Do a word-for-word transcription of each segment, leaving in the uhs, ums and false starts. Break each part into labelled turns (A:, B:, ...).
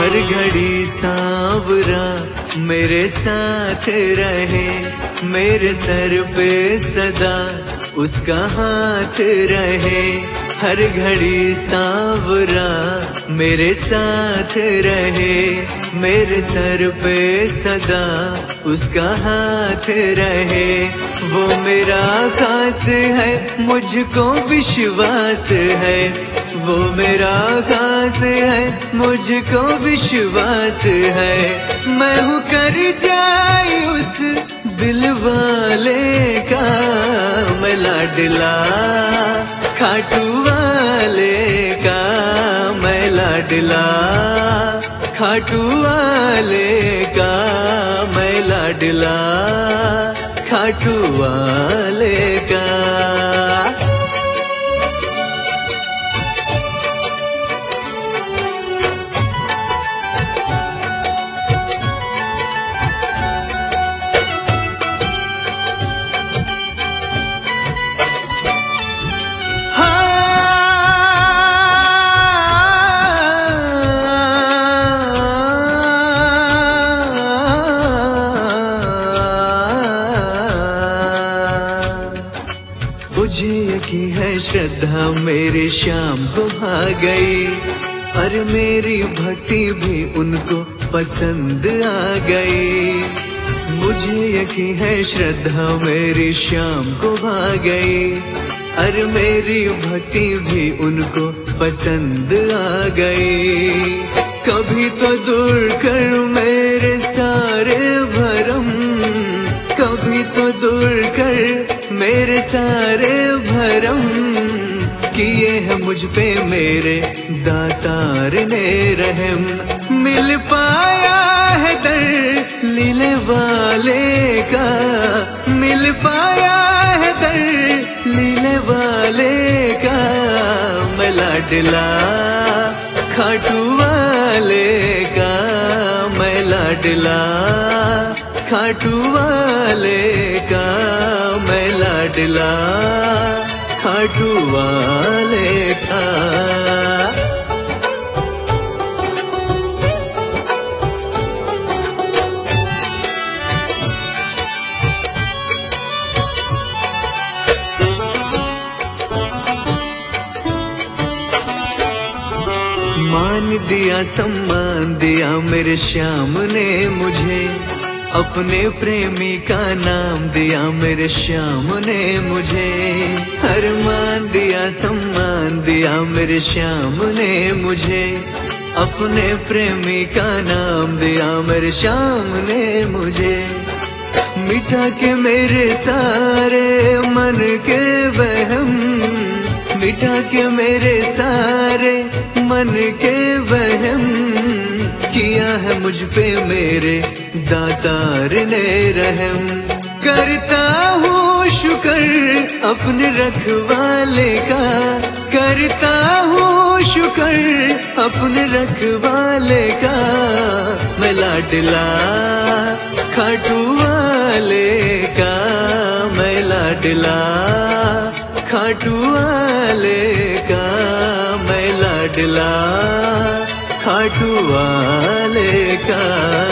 A: हर घड़ी सांवरा मेरे साथ रहे, मेरे सर पे सदा उसका हाथ रहे। हर घड़ी सांवरा मेरे साथ रहे, मेरे सर पे सदा उसका हाथ रहे। वो मेरा खास है मुझको विश्वास है, वो मेरा खास है मुझको विश्वास है। मैं हूँ कर जाए उस दिल वाले का, मैं लाडला खाटू वाले का, मैं लाडला खाटू वाले का, मैं लाडला खाटू वाले का। मुझे यकीन है श्रद्धा मेरी शाम को भा गई, और मेरी भक्ति भी उनको पसंद आ गई। मुझे यकीन है श्रद्धा मेरी शाम को भा गई, और मेरी भक्ति भी उनको पसंद आ गई। कभी तो दूर कर मेरे सारे भरम, कभी तो दूर कर मेरे सारे भरम। किए है मुझ पे मेरे दातार ने रहम, मिल पाया है दर लीले वाले का, मिल पाया है दर लीले वाले का। मैं लाडला खाटू वाले का, मैं लाडला खाटू वाले का, मैं लाडला खाटू वाले का। मान दिया सम्मान दिया मेरे श्याम ने मुझे, अपने प्रेमी का नाम दिया मेरे श्याम ने मुझे। हर मान दिया सम्मान दिया मेरे श्याम ने मुझे, अपने प्रेमी का नाम दिया मेरे श्याम ने मुझे। मिटा के मेरे सारे मन के वहम, मिटा के मेरे सारे मन के वहम। किया है मुझ पे मेरे दातार ने रहम, करता हूँ शुक्र अपने रखवाले का, करता हूँ शुक्र अपने रखवाले का। मैं लाडला खाटू वाले का, मैं लाडला खाटू वाले का, मैं लाडला खाटू वाले का।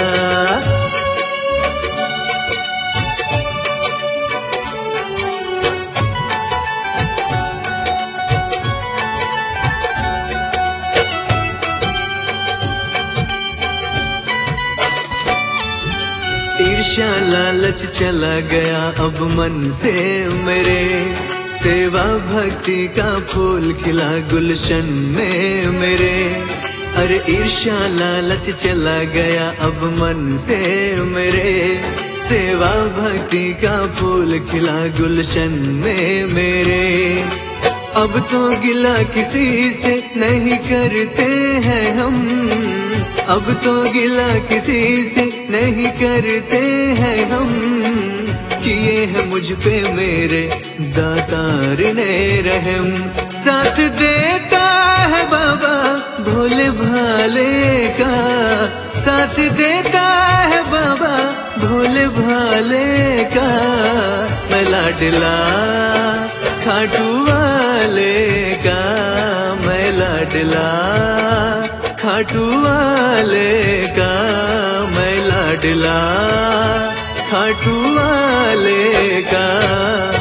A: ईर्ष्या लालच चला गया अब मन से मेरे, सेवा भक्ति का फूल खिला गुलशन में मेरे। अरे ईर्ष्या लालच चला गया अब मन से मेरे, सेवा भक्ति का फूल खिला गुलशन में मेरे। अब तो गिला किसी से नहीं करते हैं हम, अब तो गिला किसी से नहीं करते हैं हम। किए हैं मुझ पे मेरे दातार ने रहम, साथ देता है बाबा भोले भाले का, साथ देता है बाबा भोले भाले का। मैं लाडला खाटू वाले का, मैं लाडला खाटू वाले का मैं लाडला, खाटू वाले का।